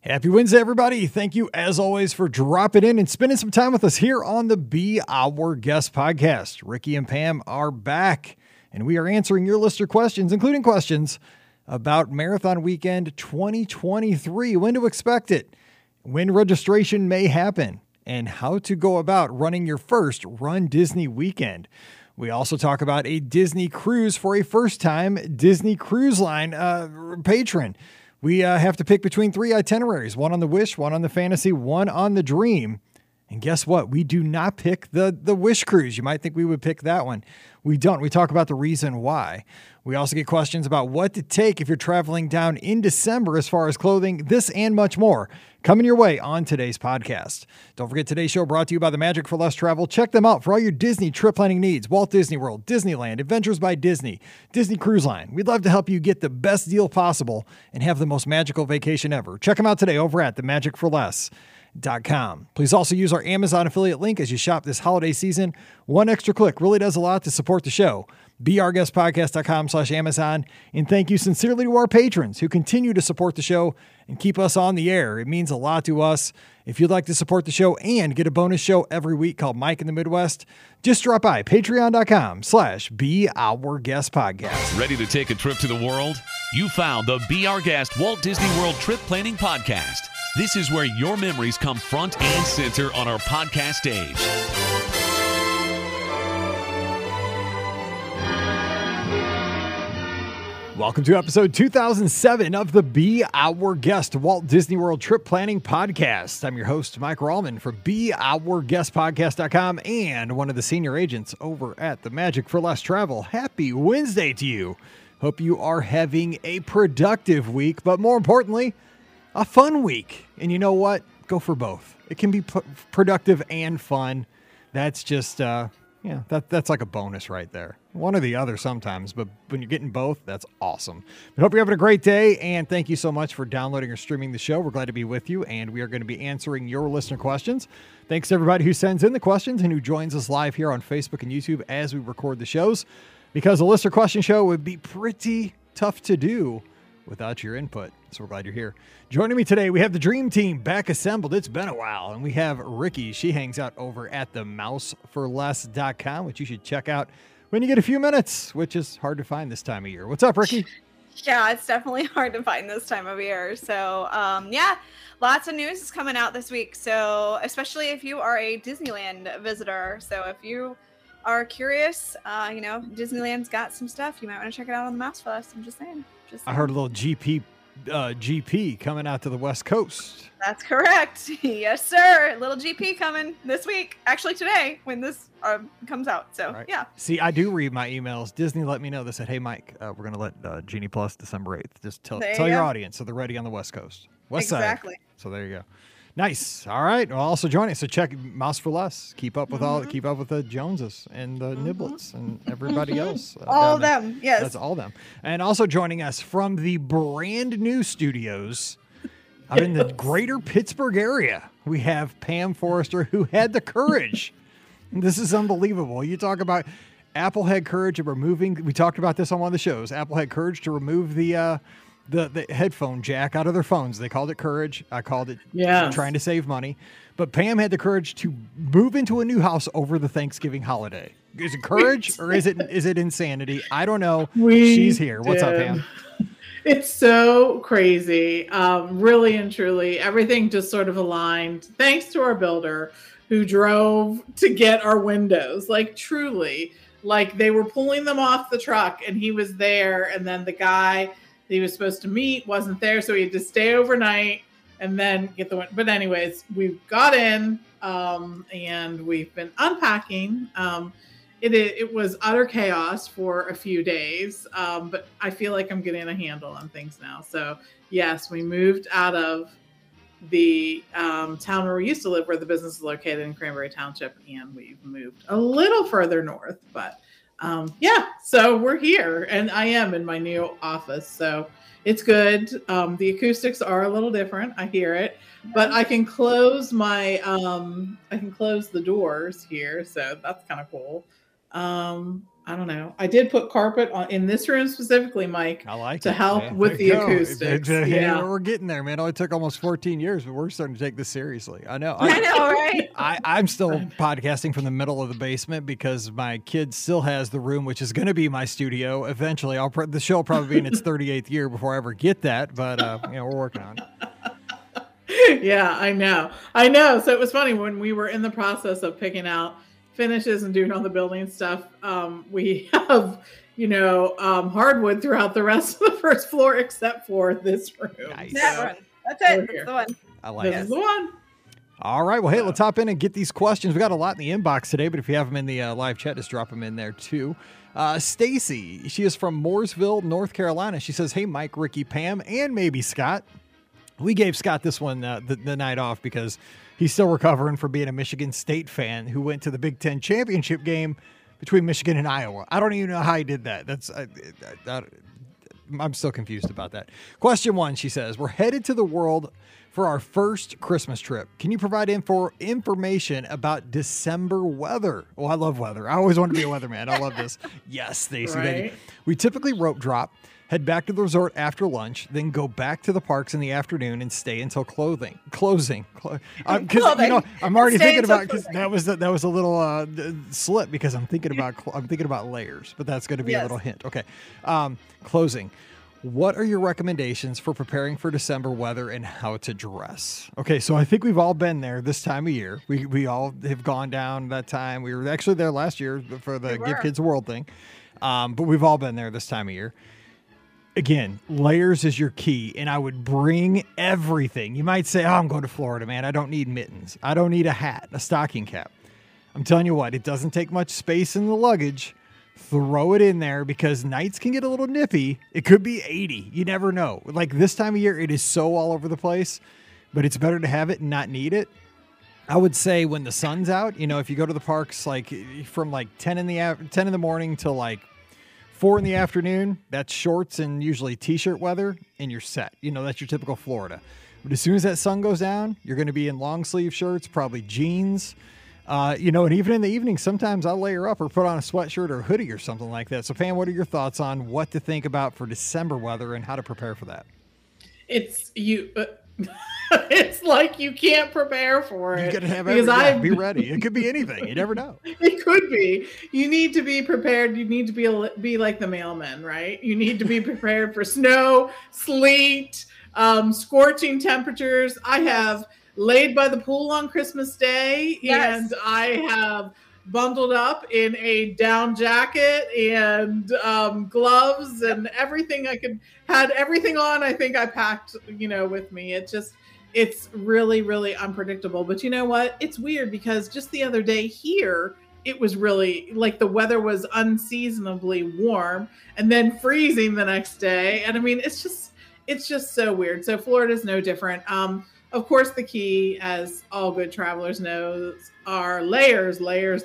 Happy Wednesday, everybody. Thank you, as always, for dropping in and spending some time with us here on the Be Our Guest podcast. Ricky and Pam are back, and we are answering your listener questions, including questions about Marathon Weekend 2023, when to expect it, when registration may happen, and how to go about running your first Run Disney weekend. We also talk about a Disney cruise for a first-time Disney Cruise Line patron. We have to pick between three itineraries, one on the Wish, one on the Fantasy, one on the Dream. And guess what? We do not pick the Wish cruise. You might think we would pick that one. We don't. We talk about the reason why. We also get questions about what to take if you're traveling down in December as far as clothing, this and much more coming your way on today's podcast. Don't forget, today's show brought to you by the Magic for Less Travel. Check them out for all your Disney trip planning needs. Walt Disney World, Disneyland, Adventures by Disney, Disney Cruise Line. We'd love to help you get the best deal possible and have the most magical vacation ever. Check them out today over at themagicforless.com. Please also use our Amazon affiliate link as you shop this holiday season. One extra click really does a lot to support the show. BeOurGuestPodcast.com/Amazon. And thank you sincerely to our patrons who continue to support the show and keep us on the air. It means a lot to us. If you'd like to support the show and get a bonus show every week called Mike in the Midwest, just drop by patreon.com/BeOurGuestPodcast. Ready to take a trip to the world? You found the Be Our Guest Walt Disney World Trip Planning Podcast. This is where your memories come front and center on our podcast stage. Welcome to episode 2007 of the Be Our Guest Walt Disney World Trip Planning Podcast. I'm your host, Mike Rallman from BeOurGuestPodcast.com and one of the senior agents over at the Magic for Less Travel. Happy Wednesday to you. Hope you are having a productive week, but more importantly, a fun week. And you know what? Go for both. It can be productive and fun. That's just, that's like a bonus right there. One or the other sometimes, but when you're getting both, that's awesome. But hope you're having a great day, and thank you so much for downloading or streaming the show. We're glad to be with you, and we are going to be answering your listener questions. Thanks to everybody who sends in the questions and who joins us live here on Facebook and YouTube as we record the shows, because a listener question show would be pretty tough to do without your input. So we're glad you're here. Joining me today, we have the Dream Team back assembled. It's been a while. And we have Ricky. She hangs out over at the mouseforless.com, which you should check out when you get a few minutes, which is hard to find this time of year. What's up, Ricky? Yeah, it's definitely hard to find this time of year. So, lots of news is coming out this week. So, especially if you are a Disneyland visitor. So, if you are curious, Disneyland's got some stuff. You might want to check it out on the Mouse for Less. I'm just saying. I heard a little GP coming out to the West Coast. That's correct. Yes, sir. Little GP coming this week. Actually, today when this comes out. So, right. Yeah. See, I do read my emails. Disney let me know. They said, hey, Mike, we're going to let Genie Plus December 8th. Just tell your audience so they're ready on the West Coast. West side. Exactly. So there you go. Nice. All right. Well, also joining us. So check Mouse for Less. Keep up with keep up with the Joneses and the Niblets and everybody else. All of them. Yes. That's all of them. And also joining us from the brand new studios out in the greater Pittsburgh area, we have Pam Forrester, who had the courage. This is unbelievable. You talk about Apple had courage of removing, we talked about this on one of the shows. Apple had courage to remove the headphone jack out of their phones. They called it courage. I called it trying to save money. But Pam had the courage to move into a new house over the Thanksgiving holiday. Is it courage or is it insanity? I don't know. She's here. What's up, Pam? It's so crazy. Really and truly, everything just sort of aligned. Thanks to our builder who drove to get our windows. Like truly, like they were pulling them off the truck and he was there. And then the guy he was supposed to meet wasn't there, so he had to stay overnight and then get the. But anyways, we got in and we've been unpacking. It was utter chaos for a few days, but I feel like I'm getting a handle on things now. So yes, we moved out of the town where we used to live, where the business is located in Cranberry Township, and we've moved a little further north, but. So we're here and I am in my new office. So it's good. The acoustics are a little different. I hear it, but I can close the doors here. So that's kind of cool. I don't know. I did put carpet on in this room specifically, Mike, I like to it. help Yeah, with there the you go. acoustics. Yeah, we're getting there, man. It only took almost 14 years, but we're starting to take this seriously. I know. I know, right? I'm still podcasting from the middle of the basement because my kid still has the room, which is going to be my studio. Eventually, the show will probably be in its 38th year before I ever get that, but we're working on it. Yeah, I know. So it was funny when we were in the process of picking out finishes and doing all the building stuff. We have, hardwood throughout the rest of the first floor except for this room. Nice. That one. That's it. That's the one. I like This it. is the one. All right. Well, hey, let's hop in and get these questions. We got a lot in the inbox today, but if you have them in the live chat, just drop them in there too. Stacy, she is from Mooresville, North Carolina. She says, "Hey, Mike, Ricky, Pam, and maybe Scott." We gave Scott this one the night off because he's still recovering from being a Michigan State fan who went to the Big Ten championship game between Michigan and Iowa. I don't even know how he did that. I'm still confused about that. Question 1, she says, "We're headed to the world for our first Christmas trip. Can you provide information about December weather?" Oh, I love weather. I always want to be a weatherman. I love this. Yes, Stacy. Right. We typically rope drop, head back to the resort after lunch, then go back to the parks in the afternoon and stay until closing. I'm already thinking about, because that was a little slip because I'm thinking about layers, but that's going to be a little hint. Okay, closing. What are your recommendations for preparing for December weather and how to dress? Okay, so I think we've all been there this time of year. We all have gone down that time. We were actually there last year for the Give Kids a World thing, but we've all been there this time of year. Again, layers is your key, and I would bring everything. You might say, "Oh, I'm going to Florida, man. I don't need mittens. I don't need a hat, a stocking cap." I'm telling you what, it doesn't take much space in the luggage. Throw it in there because nights can get a little nippy. It could be 80. You never know. Like this time of year, it is so all over the place, but it's better to have it and not need it. I would say when the sun's out, if you go to the parks like from like 10 in the morning till like 4 in the afternoon, that's shorts and usually t-shirt weather, and you're set. That's your typical Florida. But as soon as that sun goes down, you're going to be in long sleeve shirts, probably jeans. And even in the evening, sometimes I'll layer up or put on a sweatshirt or a hoodie or something like that. So, Pam, what are your thoughts on what to think about for December weather and how to prepare for that? It's like you can't prepare for it. You got to have be ready. It could be anything. You never know. It could be. You need to be prepared. You need to be like the mailman, right? You need to be prepared for snow, sleet, scorching temperatures. I have laid by the pool on Christmas Day, and I have bundled up in a down jacket and gloves and everything had everything on. I think I packed, with me. It's really, really unpredictable. But you know what? It's weird because just the other day here, it was really like the weather was unseasonably warm and then freezing the next day. And I mean, it's just so weird. So Florida's no different. Of course, the key, as all good travelers know, are layers.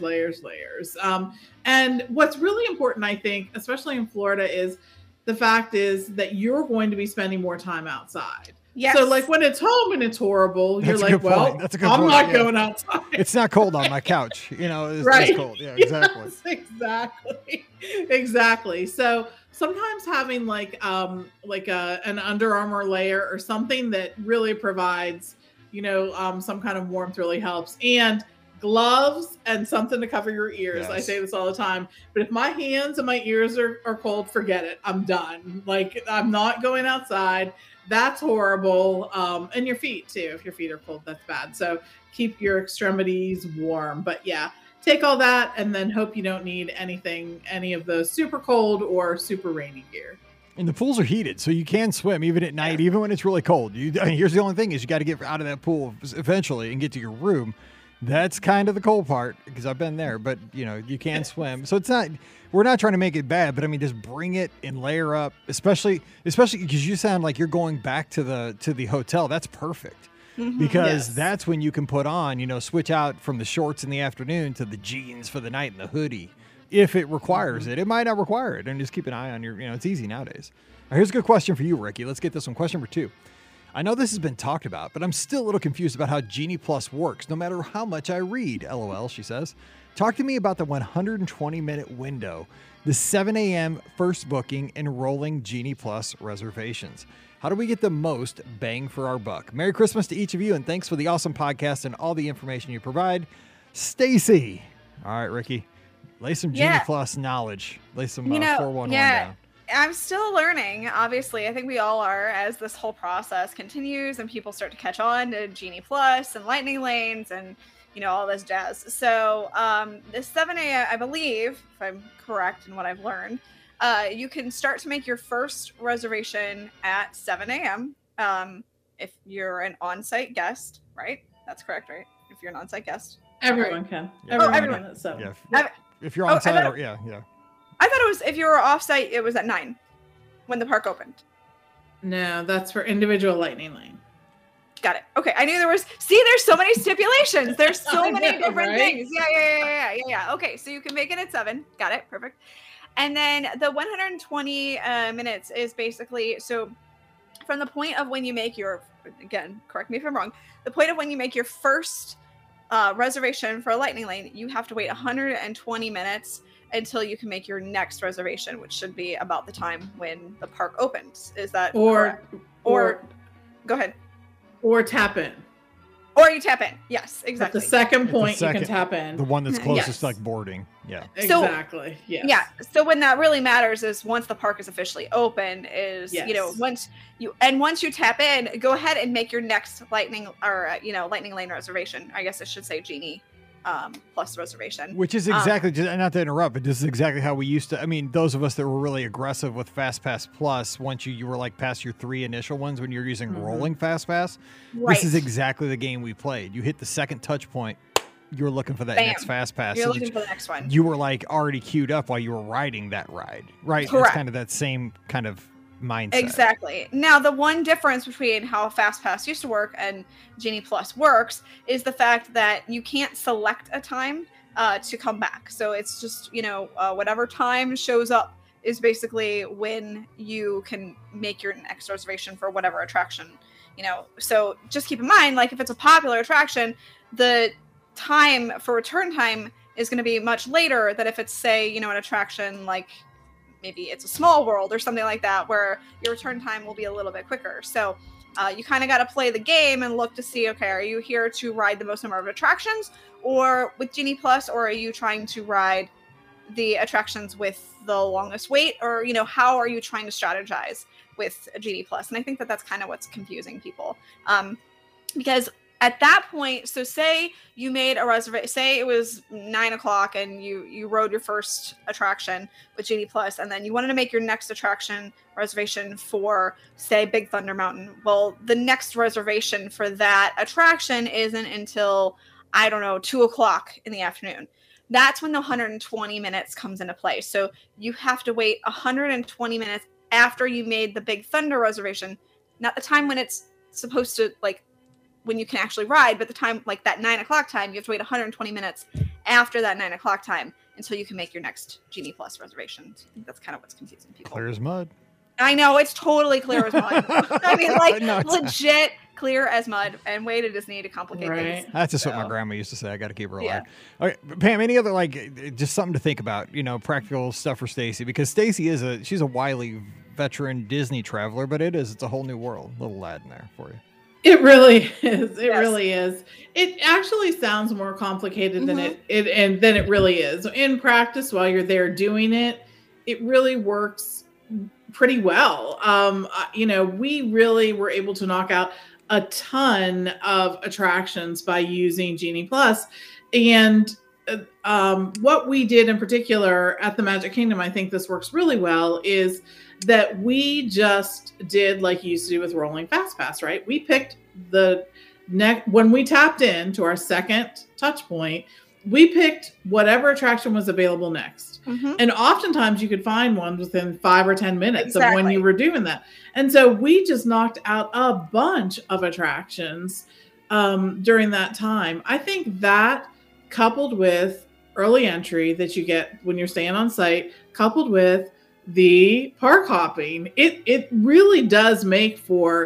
And what's really important, I think, especially in Florida, is the fact is that you're going to be spending more time outside. Yes. So like when it's home and it's horrible, you're like, well, I'm not going outside. It's not cold on my couch. It's cold. Yeah, exactly. Yes, exactly. So sometimes having like an Under Armour layer or something that really provides, some kind of warmth really helps. And gloves and something to cover your ears. Yes. I say this all the time, but if my hands and my ears are cold, forget it. I'm done. Like I'm not going outside. That's horrible. And your feet too. If your feet are cold, that's bad. So keep your extremities warm. But yeah, take all that and then hope you don't need any of the super cold or super rainy gear. And the pools are heated, so you can swim even at night, even when it's really cold. Here's the only thing is you got to get out of that pool eventually and get to your room. That's kind of the cold part because I've been there, but you can swim. So we're not trying to make it bad, but I mean, just bring it and layer up, especially because you sound like you're going back to the hotel. That's perfect because that's when you can put on, switch out from the shorts in the afternoon to the jeans for the night and the hoodie. If it requires it, it might not require it. And just keep an eye on it's easy nowadays. Now, here's a good question for you, Ricky. Let's get this one. Question number 2. I know this has been talked about, but I'm still a little confused about how Genie Plus works, no matter how much I read. LOL, she says. Talk to me about the 120-minute window, the 7 a.m. first booking, and rolling Genie Plus reservations. How do we get the most bang for our buck? Merry Christmas to each of you, and thanks for the awesome podcast and all the information you provide. Stacy. All right, Ricky. Lay some Genie Plus knowledge. Lay some 411 down. I'm still learning, obviously. I think we all are as this whole process continues and people start to catch on to Genie Plus and Lightning Lanes and, all this jazz. So this 7 a.m., I believe, if I'm correct in what I've learned, you can start to make your first reservation at 7 a.m. If you're an on-site guest, right? That's correct, right? If you're an on-site guest. Everyone can. Yeah. Everyone can. So. Yeah. If you're on site, yeah. I thought it was if you were off-site, it was at 9 when the park opened. No, that's for individual Lightning Lane. Got it. Okay, I knew there was. See, there's so many stipulations. There's so many different things. Yeah. Okay, so you can make it at 7. Got it. Perfect. And then the 120 minutes is basically so from the point of when you make your, again, correct me if I'm wrong, the point of when you make your first reservation for a Lightning Lane, you have to wait 120 minutes until you can make your next reservation, which should be about the time when the park opens. Is that or go ahead. Or tap in. Or you tap in. Yes, exactly. At the second point, you can tap in. The one that's closest, like boarding. Yeah. Exactly. Yes. Yeah. So when that really matters is once the park is officially open, is once you tap in, go ahead and make your next Lightning Lane reservation. I guess I should say Genie Plus reservation. Which is exactly, not to interrupt, but this is exactly how we used to. I mean, those of us that were really aggressive with FastPass Plus, once you were like past your 3 initial ones when you're using rolling FastPass, this is exactly the game we played. You hit the second touch point, you're looking for that next FastPass. You're looking for the next one. You were like already queued up while you were riding that ride, right? Correct. It's kind of that same kind of mindset. Exactly. Now, the one difference between how FastPass used to work and Genie Plus works is the fact that you can't select a time to come back. So it's just, whatever time shows up is basically when you can make your next reservation for whatever attraction, So just keep in mind, like if it's a popular attraction, the time for return time is going to be much later than if it's, say, an attraction like maybe it's a Small World or something like that, where your return time will be a little bit quicker. So you kind of got to play the game and look to see, okay, are you here to ride the most number of attractions or with Genie Plus, or are you trying to ride the attractions with the longest wait, or, how are you trying to strategize with Genie Plus? And I think that that's kind of what's confusing people. Because at that point, so say you made a reservation, say it was 9 o'clock and you rode your first attraction with Genie Plus, and then you wanted to make your next attraction reservation for, say, Big Thunder Mountain. Well, the next reservation for that attraction isn't until, 2 o'clock in the afternoon. That's when the 120 minutes comes into play. So you have to wait 120 minutes after you made the Big Thunder reservation, not the time when it's supposed to, like, when you can actually ride, but the time, like that 9 o'clock time, you have to wait 120 minutes after that 9 o'clock time until you can make your next Genie Plus reservation. So I think that's kind of what's confusing people. Clear as mud. I know, it's totally clear as mud. I mean, like, legit clear as mud, and way to just need to complicate things. That's just what my grandma used to say. I got to keep her alive. Okay, Pam, any other, just something to think about, practical stuff for Stacy, because Stacy she's a wily veteran Disney traveler, but it's a whole new world. Little lad in there for you. It really is. It really is. It actually sounds more complicated than it really is. In practice, while you're there doing it, it really works pretty well. We really were able to knock out a ton of attractions by using Genie Plus. And what we did in particular at the Magic Kingdom, I think this works really well, is that we just did like you used to do with rolling FastPass, right? We picked when we tapped in to our second touch point, we picked whatever attraction was available next. And oftentimes you could find one within 5 or 10 minutes of when you were doing that. And so we just knocked out a bunch of attractions during that time. I think that, coupled with early entry that you get when you're staying on site, coupled with the park hopping, it really does make for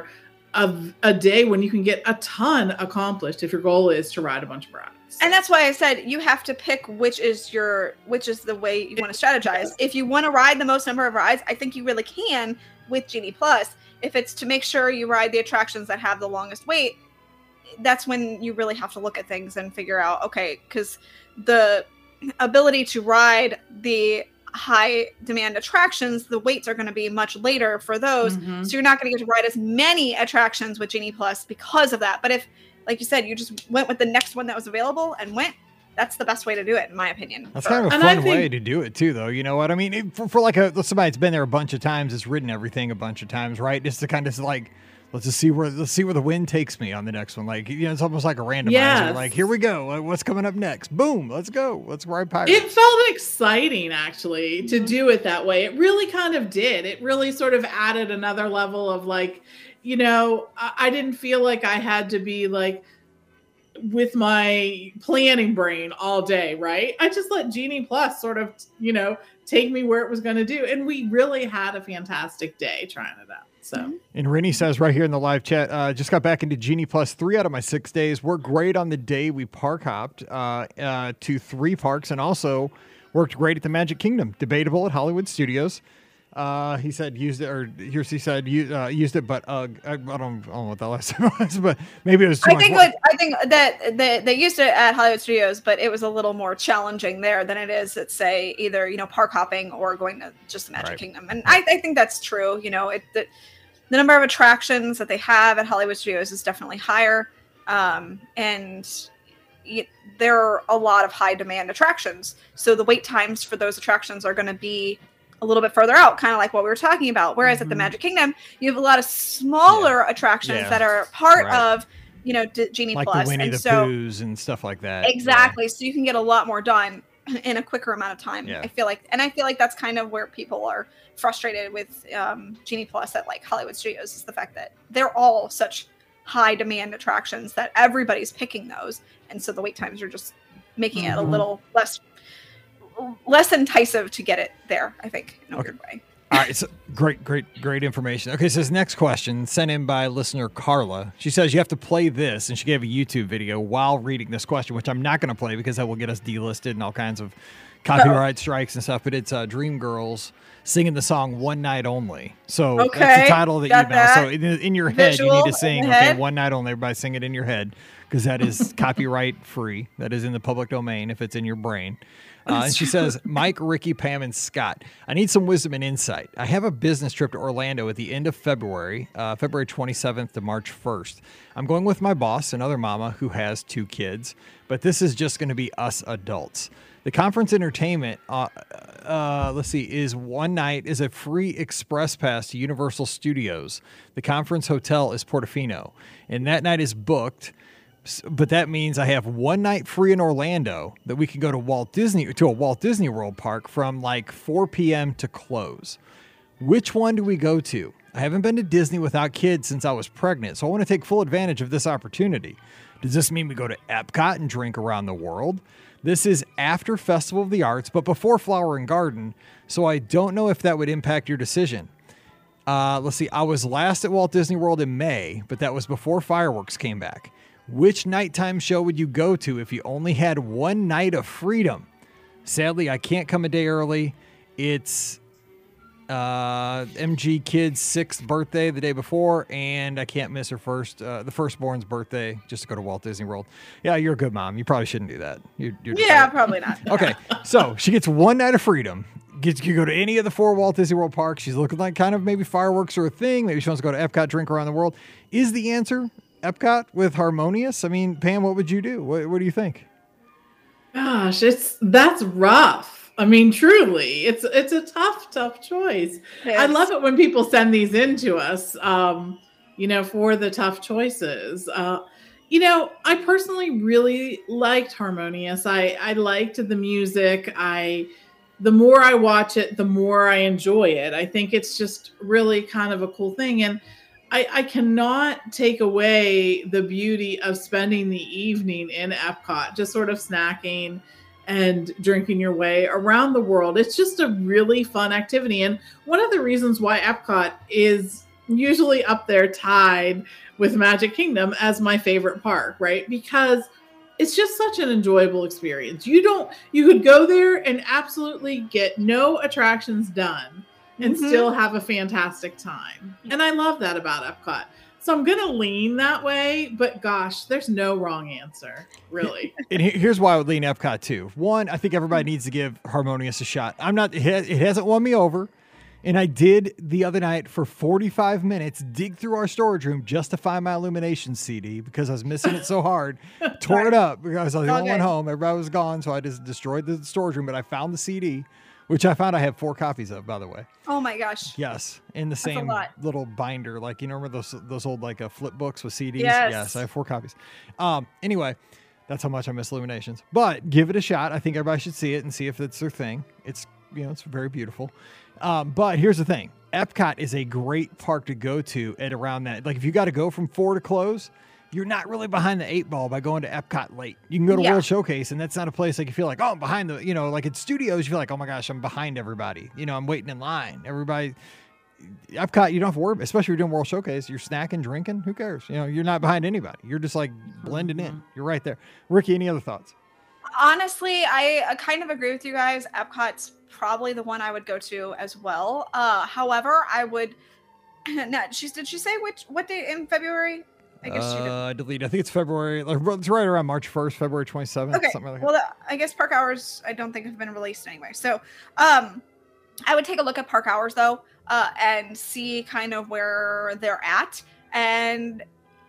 a day when you can get a ton accomplished if your goal is to ride a bunch of rides. And that's why I said you have to pick which is the way you want to strategize. If you want to ride the most number of rides, I think you really can with Genie Plus. If it's to make sure you ride the attractions that have the longest wait, that's when you really have to look at things and figure out, okay, because the ability to ride the high demand attractions, the waits are going to be much later for those. So you're not going to get to ride as many attractions with Genie Plus because of that. But if, like you said, you just went with the next one that was available and went, that's the best way to do it, in my opinion. That's kind of a fun way to do it too, though. You know what I mean? For like somebody that's been there a bunch of times, has ridden everything a bunch of times, right? Just to kind of like, let's see where the wind takes me on the next one. Like, you know, it's almost like a randomizer. Yes. Like, here we go. What's coming up next? Boom. Let's go. Let's ride Pirates. It felt exciting, actually, to do it that way. It really kind of did. It really sort of added another level of like, you know, I didn't feel like I had to be like with my planning brain all day, right? I just let Genie Plus sort of, you know, take me where it was going to do. And we really had a fantastic day trying it out. So, and Rennie says right here in the live chat, just got back into Genie Plus 3 out of my 6 days. Worked great on the day we park hopped to 3 parks, and also worked great at the Magic Kingdom. Debatable at Hollywood Studios. He said used it, or he said used it, but I don't know what that last time was, but maybe it was too much work. I think that they used it at Hollywood Studios, but it was a little more challenging there than it is at, say, either, you know, park hopping or going to just the Magic Kingdom. And I think that's true. You know, the number of attractions that they have at Hollywood Studios is definitely higher. And there are a lot of high demand attractions. So the wait times for those attractions are going to be a little bit further out, kind of like what we were talking about. Whereas at the Magic Kingdom, you have a lot of smaller attractions that are part of, you know, Genie like Plus. Like the Winnie the Poohs and stuff like that. Exactly. Yeah. So you can get a lot more done in a quicker amount of time. Yeah. I feel like that's kind of where people are frustrated with Genie Plus at like Hollywood Studios, is the fact that they're all such high demand attractions that everybody's picking those. And so the wait times are just making it a little less enticing to get it there, I think, in a weird way. All right, so great information. Okay, so this next question sent in by listener Carla. She says you have to play this, and she gave a YouTube video while reading this question, which I'm not going to play because that will get us delisted and all kinds of copyright strikes and stuff. But it's Dreamgirls singing the song "One Night Only." So that's the title of the email. That. So in your head, you need to sing "One Night Only." Everybody sing it in your head because that is copyright free. That is in the public domain if it's in your brain. And she says, Mike, Ricky, Pam, and Scott, I need some wisdom and insight. I have a business trip to Orlando at the end of February, February 27th to March 1st. I'm going with my boss, another mama who has 2 kids, but this is just going to be us adults. The conference entertainment, is one night is a free express pass to Universal Studios. The conference hotel is Portofino, and that night is booked. But that means I have one night free in Orlando that we can go to a Walt Disney World park from like 4 p.m. to close. Which one do we go to? I haven't been to Disney without kids since I was pregnant, so I want to take full advantage of this opportunity. Does this mean we go to Epcot and drink around the world? This is after Festival of the Arts, but before Flower and Garden, so I don't know if that would impact your decision. Let's see. I was last at Walt Disney World in May, but that was before fireworks came back. Which nighttime show would you go to if you only had one night of freedom? Sadly, I can't come a day early. It's MG Kid's 6th birthday the day before, and I can't miss her the firstborn's birthday just to go to Walt Disney World. Yeah, you're a good mom. You probably shouldn't do that. You're probably not. Okay, so she gets one night of freedom. You go to any of the 4 Walt Disney World parks. She's looking like kind of maybe fireworks are a thing. Maybe she wants to go to Epcot, drink around the world. Is the answer Epcot with Harmonious? I mean, Pam, what would you do? What do you think? Gosh, that's rough. I mean, truly, it's a tough choice. Yes. I love it when people send these in to us, for the tough choices. I personally really liked Harmonious. I liked the music. The more I watch it, the more I enjoy it. I think it's just really kind of a cool thing. And I cannot take away the beauty of spending the evening in Epcot, just sort of snacking and drinking your way around the world. It's just a really fun activity. And one of the reasons why Epcot is usually up there tied with Magic Kingdom as my favorite park, right? Because it's just such an enjoyable experience. You could go there and absolutely get no attractions done and still have a fantastic time. And I love that about Epcot. So I'm going to lean that way, but gosh, there's no wrong answer, really. And here's why I would lean Epcot too. One, I think everybody needs to give Harmonious a shot. It hasn't won me over. And I did the other night for 45 minutes dig through our storage room just to find my Illumination CD because I was missing it so hard. Tore it up because I was the only one home. Everybody was gone, so I just destroyed the storage room. But I found the CD, which I found I have 4 copies of, by the way. Oh my gosh! Yes, in the same little binder, like you remember those old like flip books with CDs. Yes, I have 4 copies. Anyway, that's how much I miss Illuminations. But give it a shot. I think everybody should see it and see if it's their thing. It's it's very beautiful. But here's the thing. Epcot is a great park to go to at around that. Like if you got to go from 4 to close, you're not really behind the 8 ball by going to Epcot late. You can go to World Showcase, and that's not a place like you feel like, oh, I'm behind the, like at studios, you feel like, oh my gosh, I'm behind everybody. I'm waiting in line. Everybody, Epcot, you don't have to worry, especially if you're doing World Showcase, you're snacking, drinking, who cares? You're not behind anybody. You're just like blending in. You're right there. Ricky, any other thoughts? Honestly, I kind of agree with you guys. Epcot's probably the one I would go to as well. However, I would. Did she say what day in February? I guess she did. I deleted. I think it's February. It's right around March 1st, February 27th. Okay. Something like that. Well, I guess park hours I don't think have been released anyway. So, I would take a look at park hours though, and see kind of where they're at. And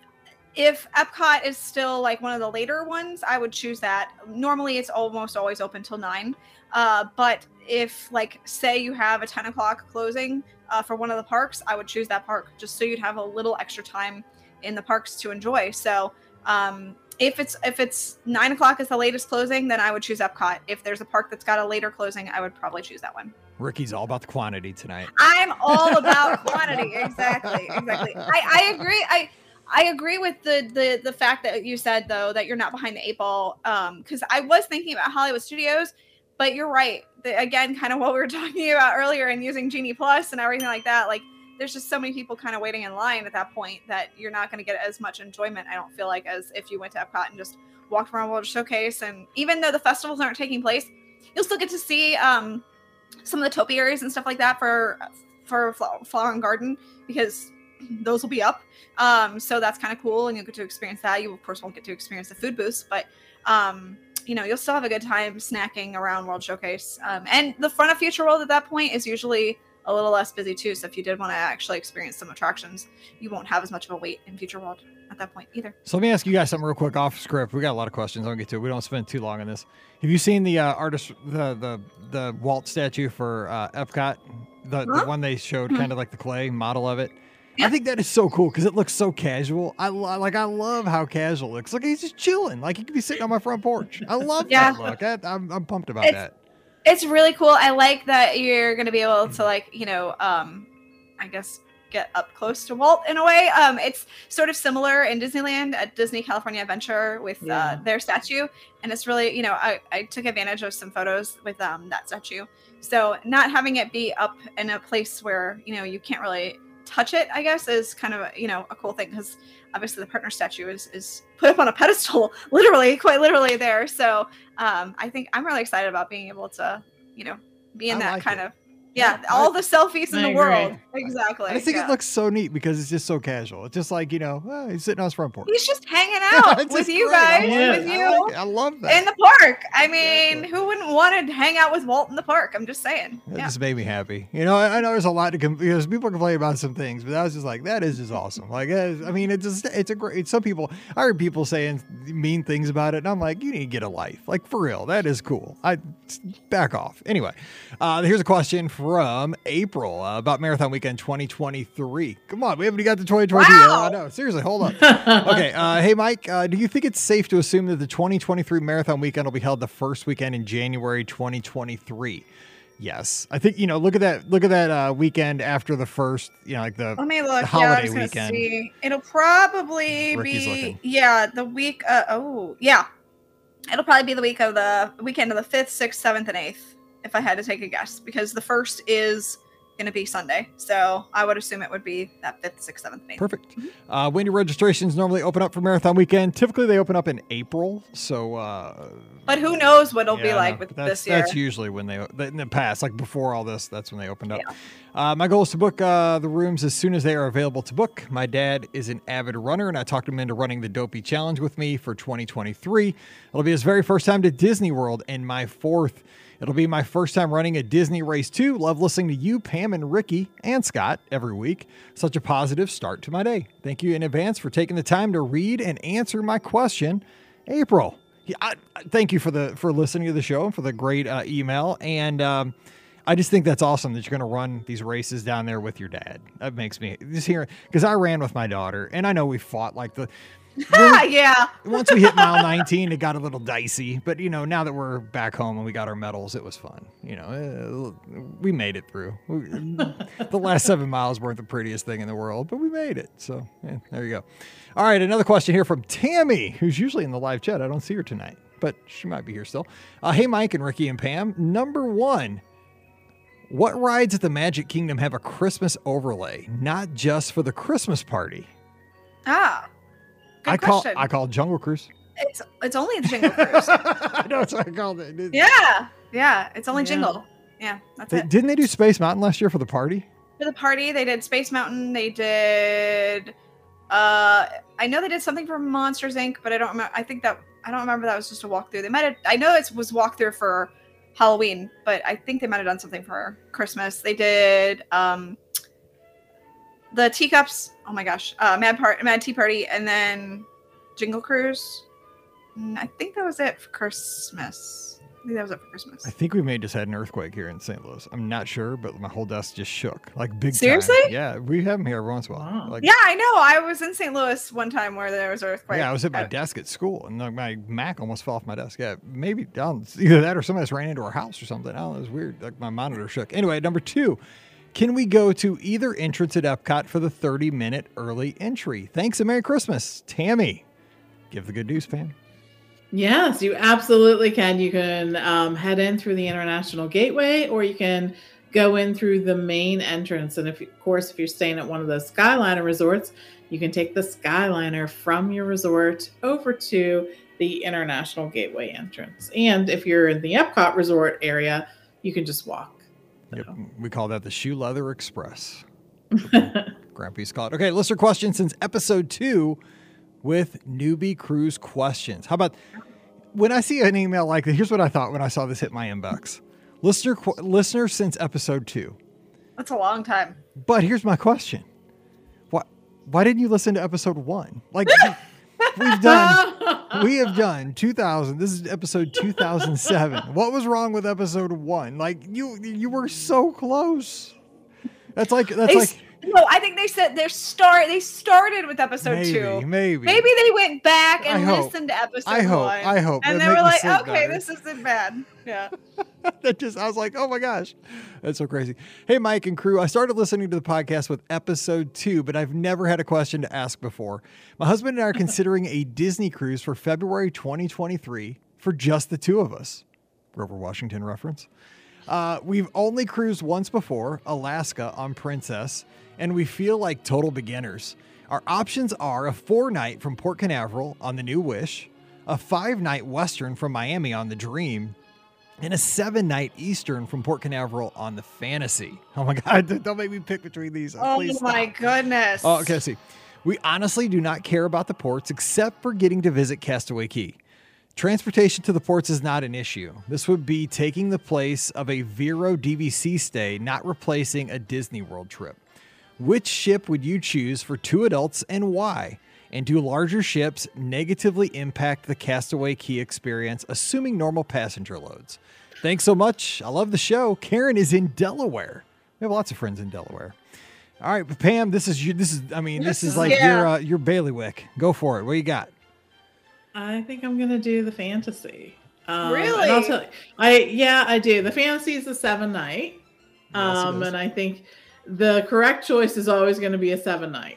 if Epcot is still like one of the later ones, I would choose that. Normally, it's almost always open till 9. But if, like, say you have a 10 o'clock closing for one of the parks, I would choose that park just so you'd have a little extra time in the parks to enjoy. So if it's 9 o'clock is the latest closing, then I would choose Epcot. If there's a park that's got a later closing, I would probably choose that one. Ricky's all about the quantity tonight. I'm all about quantity. Exactly. I agree. I agree with the fact that you said though that you're not behind the 8 ball. Because I was thinking about Hollywood Studios, but you're right. Again, kind of what we were talking about earlier, and using Genie Plus and everything like that. Like, there's just so many people kind of waiting in line at that point that you're not going to get as much enjoyment, I don't feel like, as if you went to Epcot and just walked around World Showcase. And even though the festivals aren't taking place, you'll still get to see some of the topiaries and stuff like that for Flower and Garden, because those will be up. So that's kind of cool, and you'll get to experience that. You of course won't get to experience the food booths, but you'll still have a good time snacking around World Showcase. And the front of Future World at that point is usually a little less busy too. So if you did want to actually experience some attractions, you won't have as much of a wait in Future World at that point either. So let me ask you guys something real quick off script. We got a lot of questions. I'll get to it. We don't spend too long on this. Have you seen the artist, the Walt statue for Epcot? The one they showed, kind of like the clay model of it. Yeah. I think that is so cool because it looks so casual. I love how casual it looks. Look, he's just chilling. Like he could be sitting on my front porch. I love that look. I'm pumped about that. It's really cool. I like that you're going to be able to I guess get up close to Walt in a way. It's sort of similar in Disneyland at Disney California Adventure with their statue. And it's really, I took advantage of some photos with that statue. So not having it be up in a place where, you can't really touch it, I guess, is kind of a cool thing, because obviously the partner statue is put up on a pedestal, quite literally there. So I think I'm really excited about being able to be in that kind of all the selfies in the world. Exactly. I think it looks so neat because it's just so casual. It's just like, he's sitting on his front porch. He's just hanging out with you guys, with you. I love that. In the park. I mean, who wouldn't want to hang out with Walt in the park? I'm just saying. It just made me happy. I know there's a lot to because people complain about some things, but I was just like, that is just awesome. Like, I mean, it's a great, some people, I heard people saying mean things about it, and I'm like, you need to get a life. Like, for real, that is cool. I back off. Anyway, here's a question from April about Marathon Weekend 2023. Come on, we haven't got to 2023 yet. I know. Seriously, hold up. Okay. Hey, Mike, do you think it's safe to assume that the 2023 Marathon Weekend will be held the first weekend in January 2023? Yes. I think, look at that weekend after the first, like the, let me look. The holiday weekend. See. It'll probably be, the week. It'll probably be the weekend of the 5th, 6th, 7th, and 8th, if I had to take a guess, because the first is going to be Sunday. So I would assume it would be that 5th, 6th, 7th, 8th. Perfect. When do registrations normally open up for Marathon Weekend? Typically, they open up in April. So, but who knows what it'll be like with this year. That's usually when in the past, like before all this, that's when they opened up. Yeah. My goal is to book the rooms as soon as they are available to book. My dad is an avid runner, and I talked him into running the Dopey Challenge with me for 2023. It'll be his very first time to Disney World and my fourth. It'll be my first time running a Disney race too. Love listening to you, Pam, and Ricky, and Scott every week. Such a positive start to my day. Thank you in advance for taking the time to read and answer my question. April, thank you for listening to the show and for the great email. And I just think that's awesome that you're going to run these races down there with your dad. That makes me just hear, because I ran with my daughter, and I know we fought like the. Yeah. Once we hit mile 19, it got a little dicey. But, now that we're back home and we got our medals, it was fun. We made it through. The last 7 miles weren't the prettiest thing in the world, but we made it. So, there you go. All right, another question here from Tammy, who's usually in the live chat. I don't see her tonight, but she might be here still. Hey, Mike and Ricky and Pam. Number 1, what rides at the Magic Kingdom have a Christmas overlay, not just for the Christmas party? Good question. I call it Jungle Cruise. It's only a Jingle Cruise. I know that's what I called it. Yeah. It's only Jingle. Yeah, that's it. Didn't they do Space Mountain last year for the party? For the party, they did Space Mountain. They did. I know they did something for Monsters Inc., but I don't remember. I don't remember that was just a walkthrough. They might have. I know it was walkthrough for Halloween, but I think they might have done something for Christmas. They did. The Teacups, oh my gosh, Mad Tea Party, and then Jingle Cruise. I think that was it for Christmas. I think we may just had an earthquake here in St. Louis. I'm not sure, but my whole desk just shook, like big Seriously? time. Yeah, we have them here every once in a while. Wow. Yeah, I know. I was in St. Louis one time where there was an earthquake. Yeah, I was at my desk at school, and my Mac almost fell off my desk. Yeah, maybe either that or somebody just ran into our house or something. I don't know. It was weird. Like my monitor shook. Anyway, number 2. Can we go to either entrance at Epcot for the 30-minute early entry? Thanks and Merry Christmas. Tammy, give the good news, Pam. Yes, you absolutely can. You can head in through the International Gateway, or you can go in through the main entrance. And if you're staying at one of those Skyliner resorts, you can take the Skyliner from your resort over to the International Gateway entrance. And if you're in the Epcot resort area, you can just walk. Yep. We call that the Shoe Leather Express. Grandpa's call it. Okay, listener questions since episode 2 with newbie cruise questions. How about when I see an email like that? Here's what I thought when I saw this hit my inbox. Listener since episode 2. That's a long time. But here's my question. Why didn't you listen to episode 1? Like we have done 2000. This is episode 2007. What was wrong with episode 1? Like you were so close. No, I think they said they started with episode 2. Maybe they went back and listened to episode 1. I hope. And they were like, okay, this isn't bad. Yeah. I was like, oh my gosh, that's so crazy. Hey, Mike and crew, I started listening to the podcast with episode 2, but I've never had a question to ask before. My husband and I are considering a Disney cruise for February 2023 for just the two of us. Grover Washington reference. We've only cruised once before, Alaska on Princess, and we feel like total beginners. Our options are a 4-night from Port Canaveral on the New Wish, a 5-night Western from Miami on the Dream, and a 7-night Eastern from Port Canaveral on the Fantasy. Oh my God, don't make me pick between these. Oh my goodness. Oh, okay, see. We honestly do not care about the ports except for getting to visit Castaway Cay. Transportation to the ports is not an issue. This would be taking the place of a Vero DVC stay, not replacing a Disney World trip. Which ship would you choose for 2 adults and why? And do larger ships negatively impact the Castaway Cay experience, assuming normal passenger loads? Thanks so much. I love the show. Karen is in Delaware. We have lots of friends in Delaware. All right, Pam, this is like your bailiwick. Go for it. What you got? I think I'm gonna do the Fantasy. Really? And I'll tell you, I do. The Fantasy is a 7-night, Yes, and I think the correct choice is always going to be a 7-night.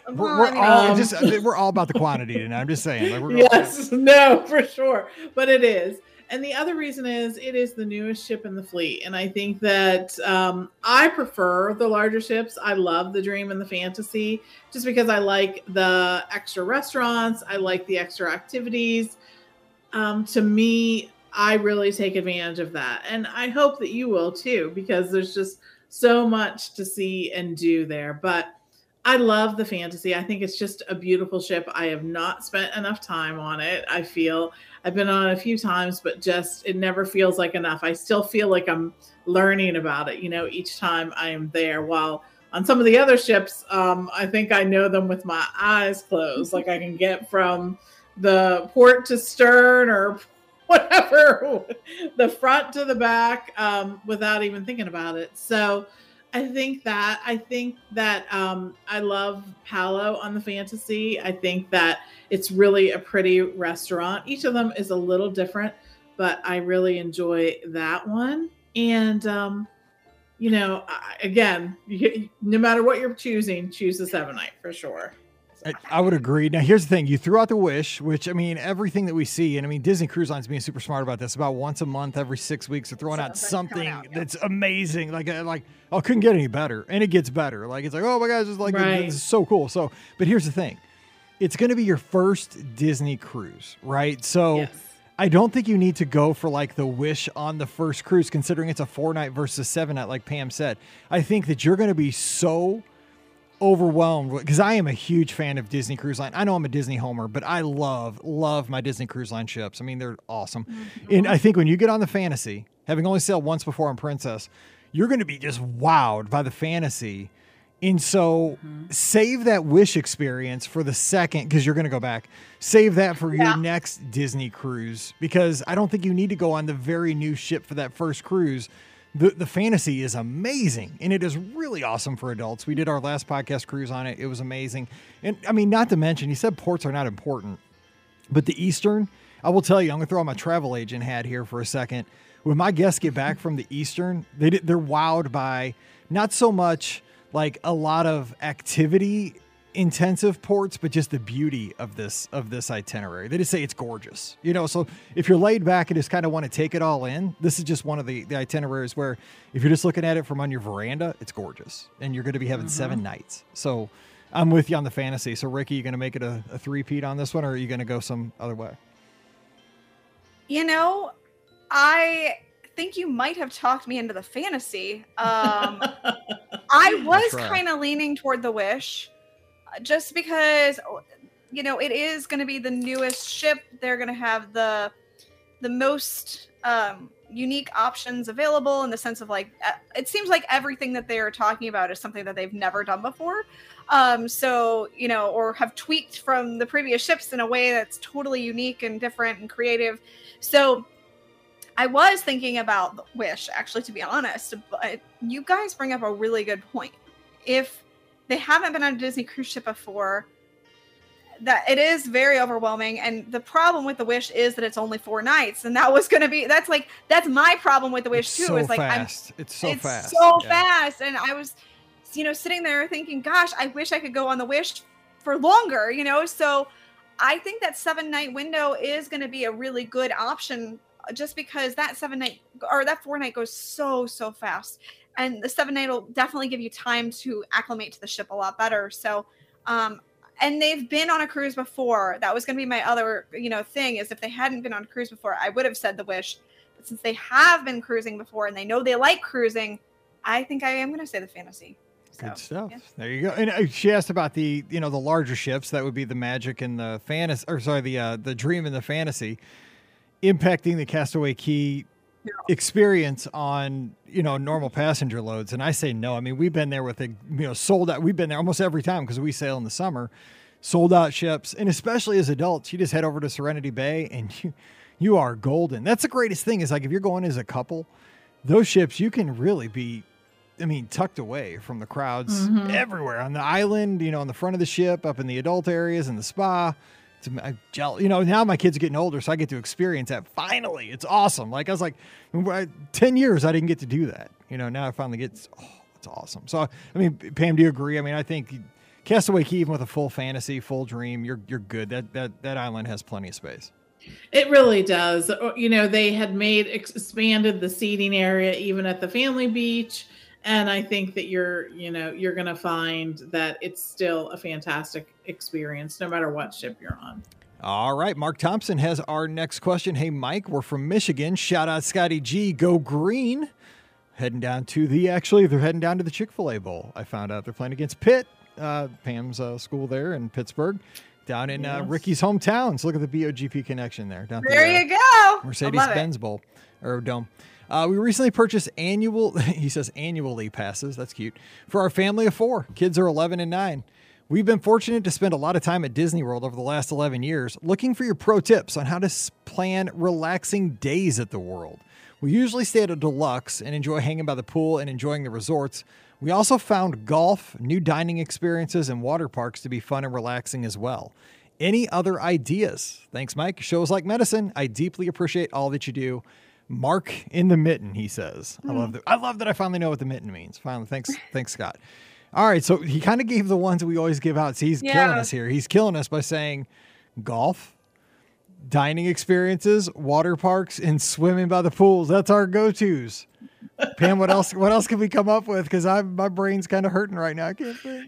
We're all about the quantity tonight. I'm just saying. Yes, no, for sure, but it is. And the other reason is it is the newest ship in the fleet. And I think that I prefer the larger ships. I love the Dream and the Fantasy just because I like the extra restaurants. I like the extra activities. To me, I really take advantage of that. And I hope that you will too, because there's just so much to see and do there. But I love the Fantasy. I think it's just a beautiful ship. I have not spent enough time on it. I feel I've been on it a few times, but just it never feels like enough. I still feel like I'm learning about it, each time I am there. While on some of the other ships, I think I know them with my eyes closed. Like I can get from the port to stern or whatever, the front to the back, without even thinking about it. So I think that I love Palo on the Fantasy. I think that it's really a pretty restaurant. Each of them is a little different, but I really enjoy that one. And, again, no matter what you're choosing, choose the 7-night for sure. I would agree. Now, here's the thing. You threw out the Wish, which, everything that we see, and Disney Cruise Line's being super smart about this. About once a month, every 6 weeks, they're throwing out something that's amazing. Oh, couldn't get any better. And it gets better. It's like, oh my gosh, it's like, right. This is so cool. So, but here's the thing. It's going to be your first Disney cruise, right? So yes. I don't think you need to go for the Wish on the first cruise, considering it's a 4-night versus 7-night, like Pam said. I think that you're going to be so overwhelmed because I am a huge fan of Disney Cruise Line. I know I'm a Disney homer, but I love my Disney Cruise Line ships. They're awesome. Mm-hmm. And I think when you get on the Fantasy, having only sailed once before on Princess, you're going to be just wowed by the Fantasy. And so save that Wish experience for the second, because you're going to go back. Save that for your next Disney cruise, because I don't think you need to go on the very new ship for that first cruise. The Fantasy is amazing, and it is really awesome for adults. We did our last podcast cruise on it. It was amazing. And, not to mention, you said ports are not important, but the Eastern, I will tell you, I'm going to throw on my travel agent hat here for a second. When my guests get back from the Eastern, they're wowed by not so much a lot of activity intensive ports, but just the beauty of this itinerary. They just say it's gorgeous, so if you're laid back and just kind of want to take it all in, this is just one of the itineraries where if you're just looking at it from on your veranda, it's gorgeous, and you're going to be having 7 nights. So I'm with you on the Fantasy. So Ricky, you going to make it a 3-peat on this one, or are you going to go some other way? I think you might have talked me into the Fantasy. I was kind of leaning toward the Wish, just because, it is going to be the newest ship. They're going to have the most unique options available, in the sense of it seems like everything that they are talking about is something that they've never done before. Or have tweaked from the previous ships in a way that's totally unique and different and creative. So I was thinking about the Wish, actually, to be honest, but you guys bring up a really good point. If they haven't been on a Disney cruise ship before, that it is very overwhelming. And the problem with the Wish is that it's only 4 nights. And that was going to be, that's my problem with the Wish it's too. So is fast. It's so fast. And I was, sitting there thinking, gosh, I wish I could go on the Wish for longer, So I think that 7-night window is going to be a really good option, just because that 7-night or that 4-night goes so fast. And the 7-night will definitely give you time to acclimate to the ship a lot better. So, and they've been on a cruise before. That was going to be my other, thing, is if they hadn't been on a cruise before, I would have said the Wish. But since they have been cruising before and they know they like cruising, I think I am going to say the Fantasy. Good stuff. Yeah. There you go. And she asked about the larger ships. That would be the Magic and the Fantasy, or sorry, the Dream and the Fantasy, impacting the Castaway Cay experience on normal passenger loads. And I say no. We've been there with sold out. We've been there almost every time because we sail in the summer, sold out ships. And especially as adults, you just head over to Serenity Bay and you are golden. That's the greatest thing, is if you're going as a couple, those ships, you can really be tucked away from the crowds everywhere on the island, on the front of the ship, up in the adult areas, in the spa. I'm jealous. Now my kids are getting older, so I get to experience that. Finally, it's awesome. I was 10 years I didn't get to do that. Now I finally get. It's awesome. So Pam, do you agree? I think Castaway Cay, even with a full Fantasy, full Dream, you're good. That island has plenty of space. It really does. You know, they had expanded the seating area even at the family beach. And I think that you're going to find that it's still a fantastic experience no matter what ship you're on. All right. Mark Thompson has our next question. Hey, Mike, we're from Michigan. Shout out Scotty G. Go Green. Heading down to they're heading down to the Chick-fil-A Bowl. I found out they're playing against Pitt, Pam's school there in Pittsburgh, down in Ricky's hometown. So look at the BOGP connection there. There you go. Mercedes-Benz Bowl or Dome. We recently purchased annually passes. That's cute. For our family of 4. Kids are 11 and 9. We've been fortunate to spend a lot of time at Disney World over the last 11 years, looking for your pro tips on how to plan relaxing days at the World. We usually stay at a deluxe and enjoy hanging by the pool and enjoying the resorts. We also found golf, new dining experiences, and water parks to be fun and relaxing as well. Any other ideas? Thanks, Mike. Shows like medicine. I deeply appreciate all that you do. Mark in the mitten, he says. I love that I finally know what the mitten means. Finally, thanks, Scott. All right, so he kind of gave the ones we always give out. See, he's killing us here. He's killing us by saying golf, dining experiences, water parks, and swimming by the pools. That's our go-tos. Pam, what else can we come up with? Because my brain's kind of hurting right now. I can't think.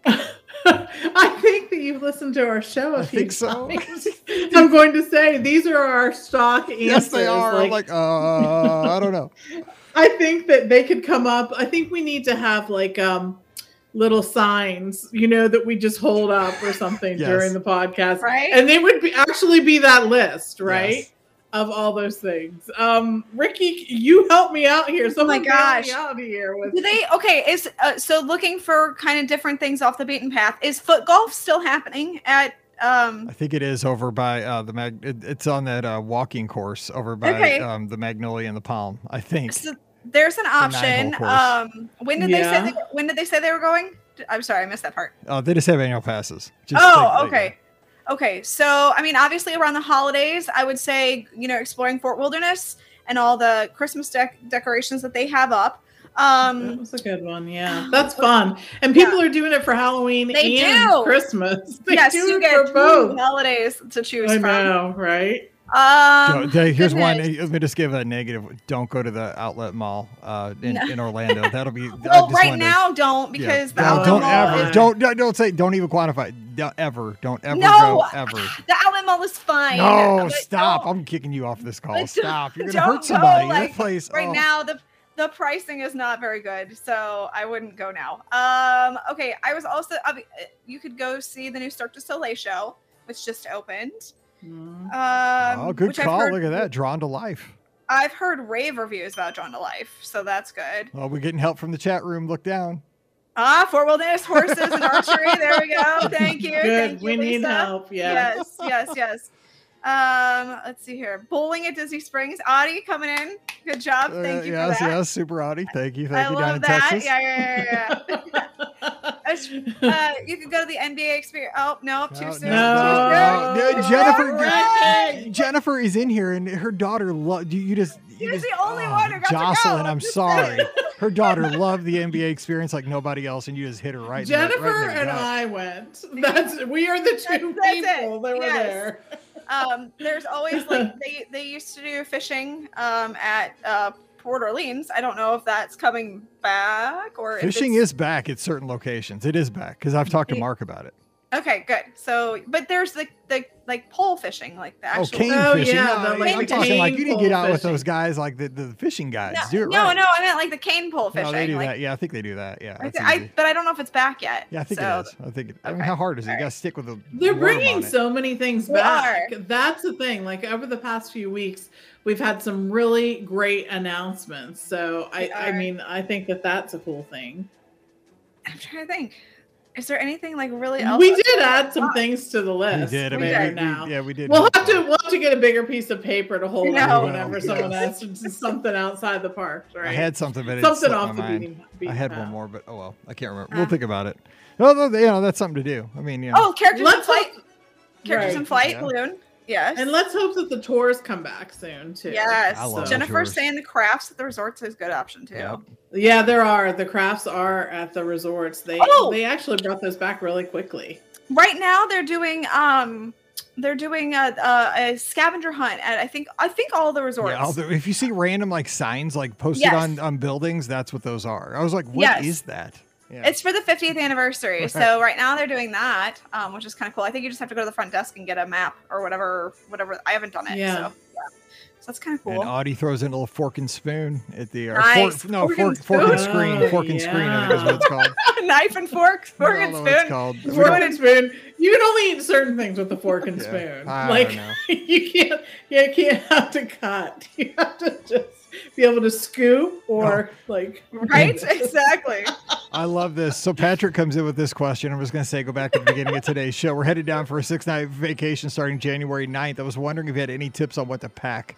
I think that you've listened to our show a few times. So. I'm going to say these are our stock answers. Yes, they are. I don't know. I think that they could come up. I think we need to have like little signs, that we just hold up or something during the podcast. Right. And they would actually be that list, right? Yes. Of all those things. Ricky, you help me out here. Someone help me out here with so looking for kind of different things off the beaten path. Is foot golf still happening at I think it is over by it's on that walking course over by the Magnolia and the Palm, I think. So there's an option. When did they say they were going? I'm sorry, I missed that part. They just have annual passes. Okay. Okay, so I mean, obviously around the holidays, I would say, exploring Fort Wilderness and all the Christmas decorations that they have up. That was a good one. Yeah, that's fun. And people are doing it for Halloween and Christmas. Yes, you get 2 holidays to choose from. I know, right? Here's one. Let me just give a negative. Don't go to the outlet mall in Orlando. That'll be now. Don't because don't ever. Don't say. Don't even quantify. Don't ever go ever. The outlet mall is fine. No, stop! I'm kicking you off this call. Stop! You're gonna hurt somebody. That place now. The pricing is not very good, so I wouldn't go now. Okay, I was also. You could go see the new Cirque du Soleil show, which just opened. Good call. Look at that. Drawn to Life. I've heard rave reviews about Drawn to Life, so that's good. Well, we're getting help from the chat room. Look down. Fort Wilderness, horses, and archery. There we go. Thank you. Good. Thank you, we Lisa. Need help. Yeah. Yes. Let's see here. Bowling at Disney Springs. Audie coming in. Good job. Thank you for that. Yes, Super Audie. Thank you. I love down in that. Texas. Yeah. You could go to the NBA experience. Oh, no, too soon. No. Jennifer is in here, and her daughter loved you. She's the only one who got Jocelyn, to go. I'm sorry. Her daughter loved the NBA experience like nobody else, and you just hit her right. Jennifer and I went. We are the two people that were there. There's always they used to do fishing at Port Orleans. I don't know if that's coming back or fishing is back at certain locations. It is back because I've talked to Mark about it. Okay, good. So, but there's the pole fishing, like the actual. Cane fishing. Yeah, I'm talking like you need to get out with those guys, like the fishing guys. No, I meant like the cane pole fishing. No, they do that. Yeah, I think they do that. Yeah, but I don't know if it's back yet. Yeah, I think it is. I think. I mean, how hard is it? You got to stick with the. They're bringing so many things back. That's the thing. Like over the past few weeks, we've had some really great announcements. So I mean, I think that's a cool thing. I'm trying to think. Is there anything like really else? We did add some things to the list. We did. We did. We'll have to get a bigger piece of paper to hold on whenever someone asks something outside the park, right? I had something, but something off the beating I had one more, but oh well, I can't remember. We'll think about it. No, that's something to do. I mean, characters in flight. Characters in flight balloon. Yes. And let's hope that the tours come back soon too. Yes. Jennifer's saying the crafts at the resorts is a good option too. Yep. Yeah, there are. The crafts are at the resorts. They actually brought those back really quickly. Right now they're doing They're doing a scavenger hunt at I think all the resorts. Yeah, if you see random like signs like posted on buildings, that's what those are. I was like, what is that? Yeah. It's for the 50th anniversary. So right now they're doing that, which is kind of cool. I think you just have to go to the front desk and get a map or whatever. I haven't done it. Yeah. So that's kind of cool. And Audie throws in a little fork and spoon at the nice. fork and screen. Fork and screen, I think is what it's called. Knife and fork, fork and spoon. Fork and spoon. You can only eat certain things with the fork and spoon. Like you can't have to cut. You have to just be able to scoop or like right. Exactly. I love this. So Patrick comes in with this question. I'm just going to say, go back to the beginning of today's show. We're headed down for a 6-night vacation starting January 9th. I was wondering if you had any tips on what to pack.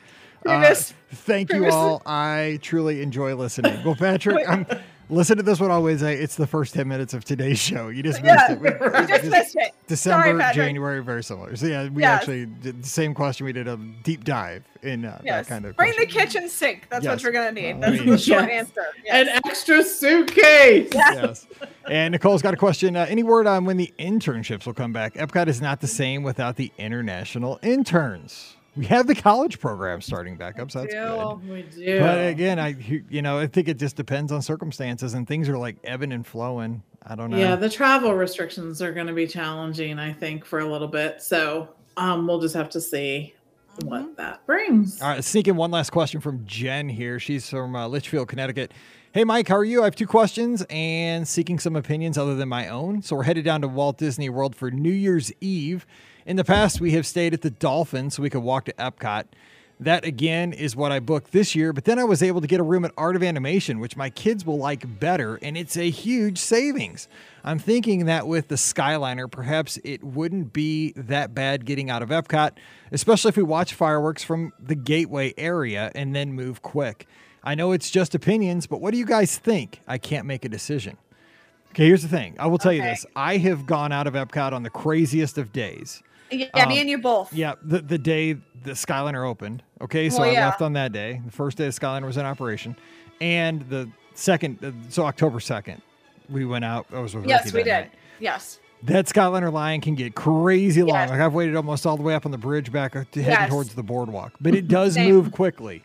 Thank you all. I truly enjoy listening. Well, Patrick, listen to this one always. It's the first 10 minutes of today's show. You just missed it. You just missed it. December, sorry, January, very similar. So yeah, we actually did the same question. We did a deep dive in that kind of Bring the kitchen sink. That's what you're going to need. That's the short answer. An extra suitcase. Yes. And Nicole's got a question. Any word on when the internships will come back? Epcot is not the same without the international interns. We have the college program starting back up, so that's good. We do. But again, I think it just depends on circumstances, and things are like ebbing and flowing. I don't know. Yeah, the travel restrictions are going to be challenging, I think, for a little bit. So we'll just have to see what that brings. All right, sneak in one last question from Jen here. She's from Litchfield, Connecticut. Hey, Mike, how are you? I have 2 questions and seeking some opinions other than my own. So we're headed down to Walt Disney World for New Year's Eve. In the past, we have stayed at the Dolphin so we could walk to Epcot. That, again, is what I booked this year. But then I was able to get a room at Art of Animation, which my kids will like better, and it's a huge savings. I'm thinking that with the Skyliner, perhaps it wouldn't be that bad getting out of Epcot, especially if we watch fireworks from the Gateway area and then move quick. I know it's just opinions, but what do you guys think? I can't make a decision. Okay, here's the thing. I will tell you this. I have gone out of Epcot on the craziest of days. Yeah, me and you both. Yeah, the day the Skyliner opened. Okay, so I left on that day. The first day the Skyliner was in operation. And the second, so October 2nd, we went out. I was with Ricky Yes, we did. Night. Yes. That Skyliner line can get crazy long. Like I've waited almost all the way up on the bridge back to heading towards the boardwalk. But it does move quickly.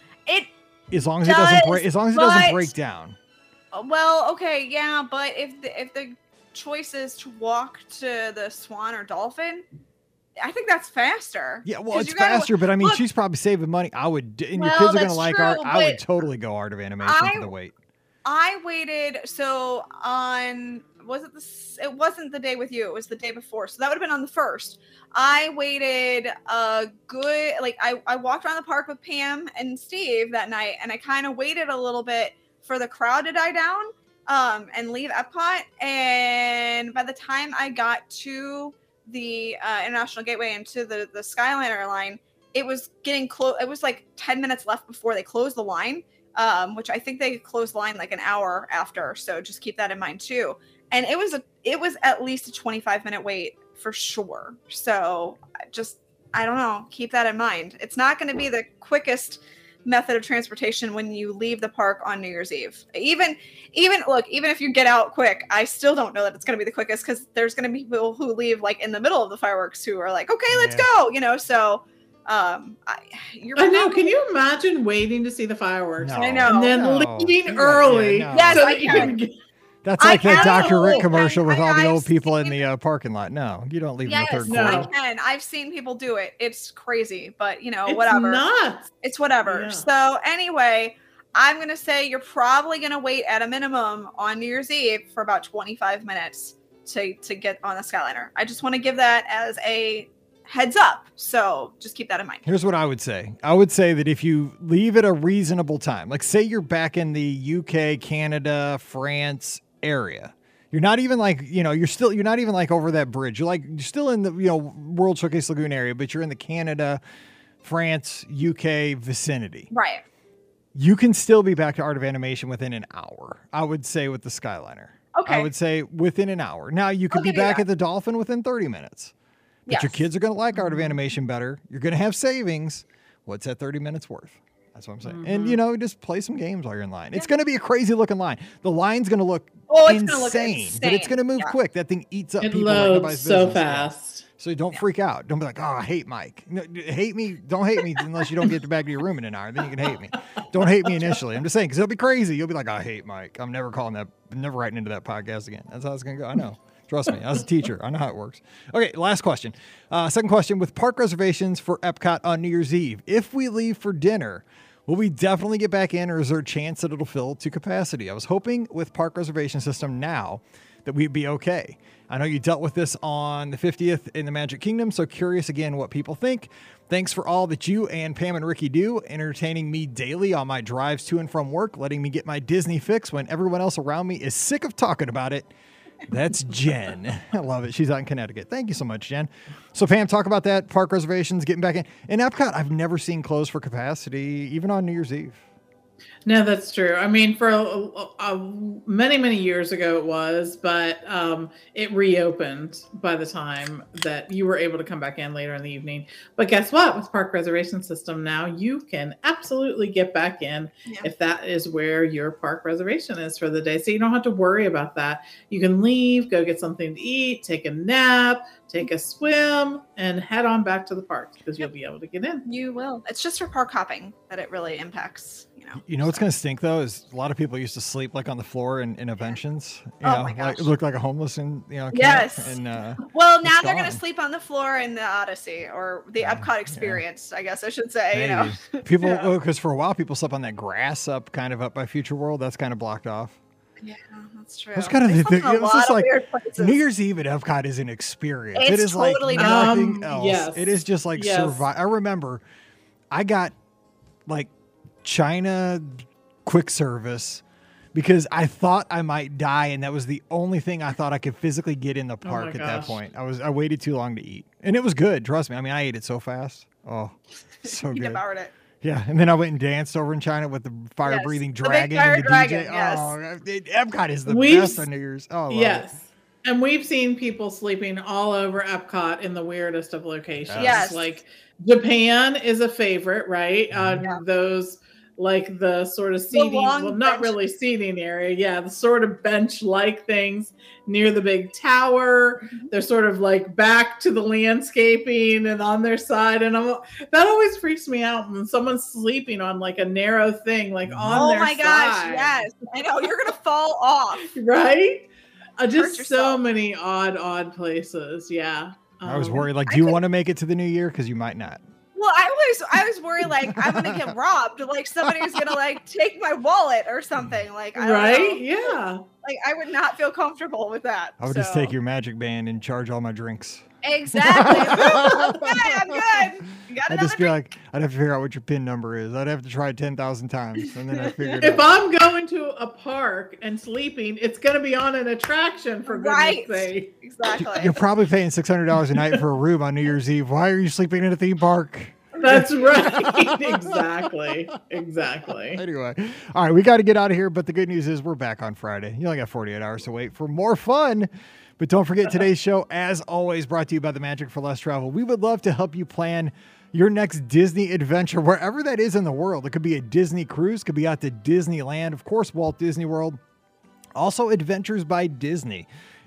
As long as it doesn't break down. Well, okay, yeah, but if the choice is to walk to the Swan or Dolphin, I think that's faster. Yeah, well, it's faster, but I mean, she's probably saving money. I would, and your kids are going to like Art. I would totally go Art of Animation for the wait. I waited, so it wasn't the day with you, it was the day before. So that would have been on the 1st. I waited a good, I walked around the park with Pam and Steve that night, and I kind of waited a little bit for the crowd to die down and leave Epcot. And by the time I got to the International Gateway and to the Skyliner line, it was getting close. It was like 10 minutes left before they closed the line, which I think they closed the line like an hour after. So just keep that in mind too. And it was at least a 25-minute wait for sure. So I don't know. Keep that in mind. It's not going to be the quickest method of transportation when you leave the park on New Year's Eve. Even if you get out quick, I still don't know that it's going to be the quickest, because there's going to be people who leave like in the middle of the fireworks who are like, okay, let's go, so I know. Can you imagine waiting to see the fireworks? No. I know. And then leaving early. Yeah, no. Yes, so I can. That's like that Dr. Rick commercial with all the old people in the parking lot. No, you don't leave in the third quarter. I can. I've seen people do it. It's crazy, but whatever. Nuts. It's whatever. Yeah. So anyway, I'm going to say you're probably going to wait at a minimum on New Year's Eve for about 25 minutes to get on the Skyliner. I just want to give that as a heads up. So just keep that in mind. Here's what I would say. I would say that if you leave at a reasonable time, like say you're back in the UK, Canada, France area, you're not even like, you're not even like over that bridge. You're still in the, World Showcase Lagoon area, but you're in the Canada, France, UK vicinity. Right. You can still be back to Art of Animation within an hour, I would say, with the Skyliner. Okay. I would say within an hour. Now you could be back at the Dolphin within 30 minutes. But your kids are going to like Art of Animation better. You're going to have savings. What's that 30 minutes worth? That's what I'm saying. Mm-hmm. And, just play some games while you're in line. Yeah. It's going to be a crazy looking line. The line's going to look insane, but it's going to move quick. That thing eats up it people. Loads so fast. So don't freak out. Don't be like, oh, I hate Mike. No, hate me. Don't hate me unless you don't get back to your room in an hour. Then you can hate me. Don't hate me initially. I'm just saying, because it'll be crazy. You'll be like, I hate Mike. I'm never never writing into that podcast again. That's how it's going to go. I know. Trust me. I was a teacher. I know how it works. Okay, last question. Second question. With park reservations for Epcot on New Year's Eve, if we leave for dinner, will we definitely get back in, or is there a chance that it'll fill to capacity? I was hoping with park reservation system now that we'd be okay. I know you dealt with this on the 50th in the Magic Kingdom, so curious again what people think. Thanks for all that you and Pam and Ricky do, entertaining me daily on my drives to and from work, letting me get my Disney fix when everyone else around me is sick of talking about it. That's Jen. I love it. She's out in Connecticut. Thank you so much, Jen. So Pam, talk about that, park reservations, getting back in. In Epcot, I've never seen closed for capacity, even on New Year's Eve. No, that's true. I mean, for many, many years ago it was, but it reopened by the time that you were able to come back in later in the evening. But guess what? With park reservation system now, you can absolutely get back in if that is where your park reservation is for the day. So you don't have to worry about that. You can leave, go get something to eat, take a nap, take a swim, and head on back to the park because you'll be able to get in. You will. It's just for park hopping that it really impacts. You know what's going to stink, though, is a lot of people used to sleep like on the floor in inventions. My gosh. Like, it looked like a homeless camp. Yes. And, well, now they're going to sleep on the floor in the Odyssey or the Epcot experience, I guess I should say. Maybe. People, because for a while people slept on that grass up by Future World. That's kind of blocked off. Yeah, that's true. It's kind of it was just like New Year's Eve at Epcot is an experience. It's it is totally like nothing else. Yes. It is just like survive. I remember I got like China quick service because I thought I might die, and that was the only thing I thought I could physically get in the park at that point. I waited too long to eat, and it was good. Trust me. I mean, I ate it so fast. Oh, so you good. devoured it. Yeah, and then I went and danced over in China with the fire-breathing dragon and the DJ. Epcot is the best on New Year's. Oh, yes. And we've seen people sleeping all over Epcot in the weirdest of locations. Yes. Like Japan is a favorite, right? Those like the sort of seating, well, not really seating area. Yeah, the sort of bench-like things near the big tower. They're sort of like back to the landscaping and on their side. And that always freaks me out when someone's sleeping on like a narrow thing, like on their side. Oh my gosh, yes. I know, you're going to fall off. Right? Just so many odd places. Yeah. I was worried, like, do you want to make it to the new year? Because you might not. Well, I was worried, like, I'm going to get robbed. Like, somebody's going to, like, take my wallet or something. Like, I don't know. Yeah. Like, I would not feel comfortable with that. I would just take your magic band and charge all my drinks. Exactly. Okay, I'm good. I'd just be like, I'd have to figure out what your PIN number is. I'd have to try 10,000 times, and then I figured if I'm going to a park and sleeping, it's going to be on an attraction, for goodness sake. Exactly. You're probably paying $600 a night for a room on New Year's Eve. Why are you sleeping in a theme park? That's right. Exactly. Anyway, all right, we got to get out of here, but the good news is we're back on Friday. You only got 48 hours to wait for more fun. But don't forget, today's show, as always, brought to you by the Magic for Less Travel. We would love to help you plan your next Disney adventure, wherever that is in the world. It could be a Disney cruise, could be out to Disneyland, of course, Walt Disney World. Also, Adventures by Disney.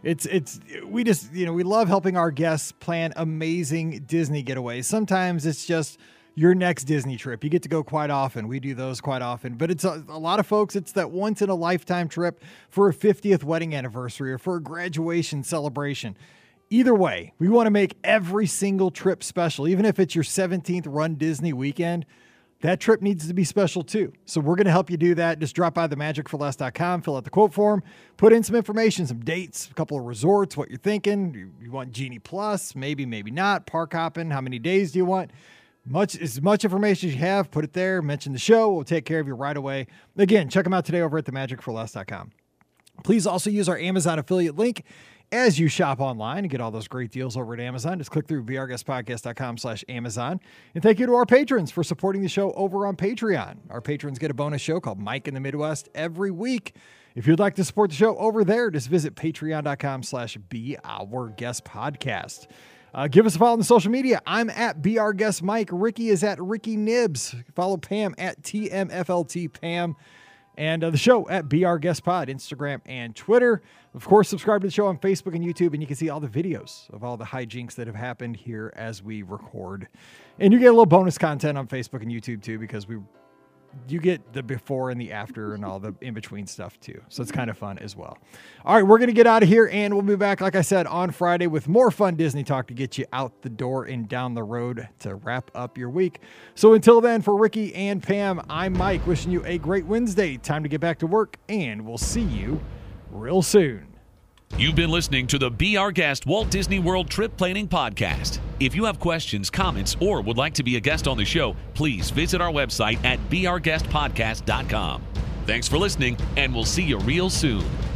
We love helping our guests plan amazing Disney getaways. Sometimes it's just your next Disney trip. You get to go quite often. We do those quite often. But it's a lot of folks, it's that once in a lifetime trip for a 50th wedding anniversary or for a graduation celebration. Either way, we want to make every single trip special. Even if it's your 17th Run Disney weekend, that trip needs to be special too. So we're going to help you do that. Just drop by themagicforless.com, fill out the quote form, put in some information, some dates, a couple of resorts, what you're thinking. You want Genie Plus, maybe not. Park hopping, how many days do you want? As much information as you have, put it there, mention the show. We'll take care of you right away. Again, check them out today over at themagicforless.com. Please also use our Amazon affiliate link as you shop online and get all those great deals over at Amazon. Just click through brguestpodcast.com/Amazon. And thank you to our patrons for supporting the show over on Patreon. Our patrons get a bonus show called Mike in the Midwest every week. If you'd like to support the show over there, just visit patreon.com/BeOurGuestPodcast. Give us a follow on the social media. I'm at BeOurGuestMike. Ricky is at Ricky Nibs. Follow Pam at TMFLTPam. And the show at Be Our Guest Pod, Instagram and Twitter. Of course, subscribe to the show on Facebook and YouTube, and you can see all the videos of all the hijinks that have happened here as we record. And you get a little bonus content on Facebook and YouTube, too, because you get the before and the after and all the in-between stuff, too. So it's kind of fun as well. All right, we're going to get out of here, and we'll be back, like I said, on Friday with more fun Disney talk to get you out the door and down the road to wrap up your week. So until then, for Ricky and Pam, I'm Mike, wishing you a great Wednesday. Time to get back to work, and we'll see you real soon. You've been listening to the Be Our Guest Walt Disney World Trip Planning Podcast. If you have questions, comments, or would like to be a guest on the show, please visit our website at beourguestpodcast.com. Thanks for listening, and we'll see you real soon.